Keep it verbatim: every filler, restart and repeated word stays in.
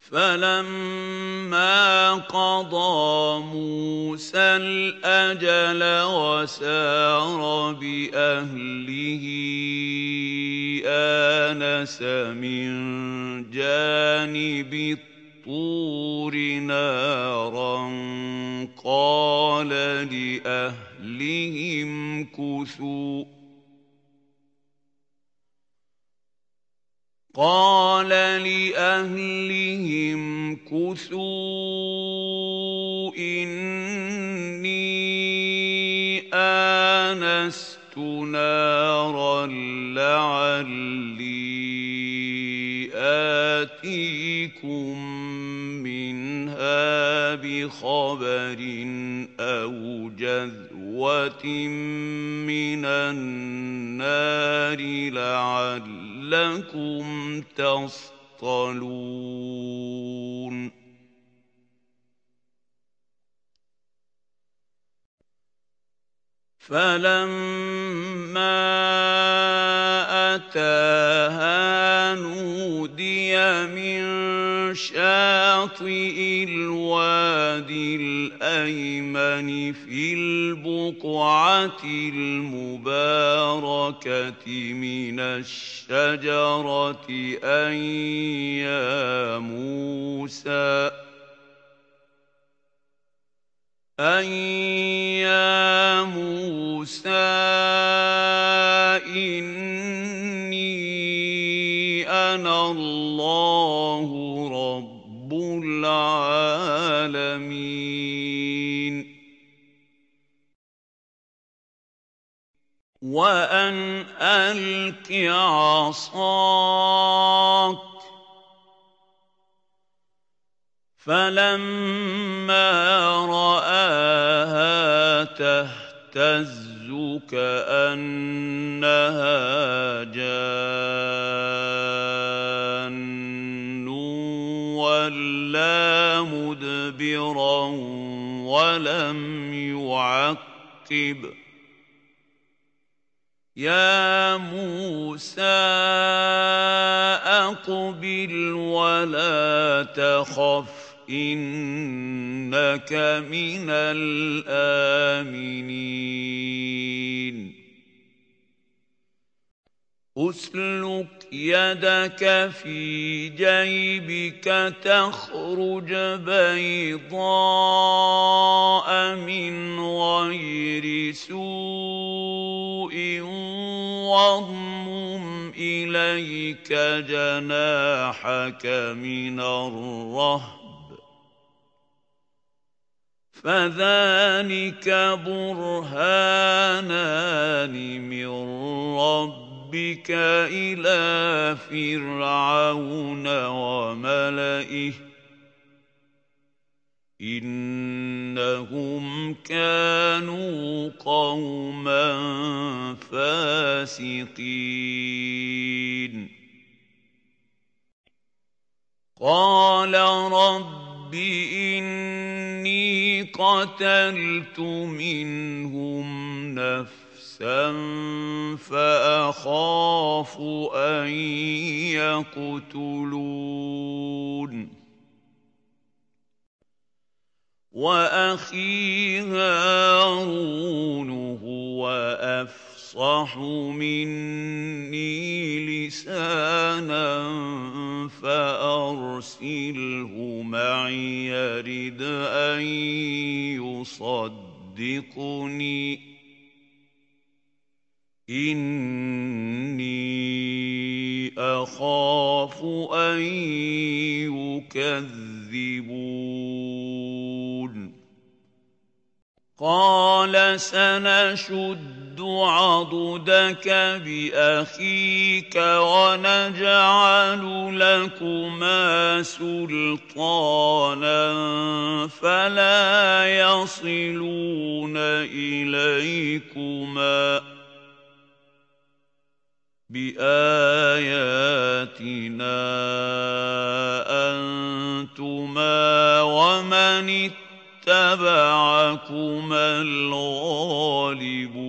فَلَمَّا قَضَىٰ مُوسَى الْأَجَلَ وَسَارَ بِأَهْلِهِ آنَسَ مِن جَانِبِ الطُّورِ نَارًا قَالَ لِأَهْلِهِ امْكُثُوا قال لأهله امكثوا إني آنست نارا لعلي آتيكم منها بخبر أو جذوة من النار لعلكم تصطلون فَلَمَّا أَتَاهَا نُودِيَ مِن شَاطِئِ الْوَادِي الْأَيْمَنِ فِي الْبُقْعَةِ الْمُبَارَكَةِ مِنَ الشَّجَرَةِ أَن يَا مُوسَىٰ أَن يَا مُوسَىٰ إِنِّي أَنَا اللَّهُ رَبُّ الْعَالَمِينَ وَأَنْ أَلْقِ عَصَاكَ فَلَمَّا رَآهَا تَهْتَزُّ كَأَنَّهَا جَانٌّ وَلَّىٰ مُدْبِرًا وَلَمْ يُعَقِّبْ يَا مُوسَىٰ أَقْبِلْ وَلَا تَخَفْ إِنَّكَ مِنَ الْآمِنِينَ أُسْلُكْ يَدَكَ فِي جَيْبِكَ تَخْرُجْ بَيْضَاءَ مِنْ غَيْرِ سُوءٍ وَاضْمُمْ إِلَيْكَ جَنَاحَكَ مِنَ الرَّهْبِ فَذَانِكَ بُرْهَانَانِ مِن رَّبِّكَ إِلَىٰ فِرْعَوْنَ وَمَلَئِهِ إِنَّهُمْ كَانُوا قَوْمًا فَاسِقِينَ قَالَ رَبِّ إِنِّي قَتَلْتُ مِنْهُمْ نَفْسًا فَأَخَافُ أَن يَقْتُلُونِ وَأَخِي هَارُونُ هُوَ أَفْصَحُ مِنِّي لِسَانًا فَأَرْسِلْهُ مَعِيَ يَرِدْ أَن يُصَدِّقُنِي إِنِّي أَخَافُ أَن يُكَذِّبُونِ قَالَ سَنَشُدُّ عَضُدَكَ بِأَخِيكَ وَنَجْعَلُ لَكُمَا سُلْطَانًا فَلَا يَصِلُونَ إِلَيْكُمَا بِآيَاتِنَا أَنتُمَا وَمَنِ اتَّبَعَكُمَا الْغَالِبُونَ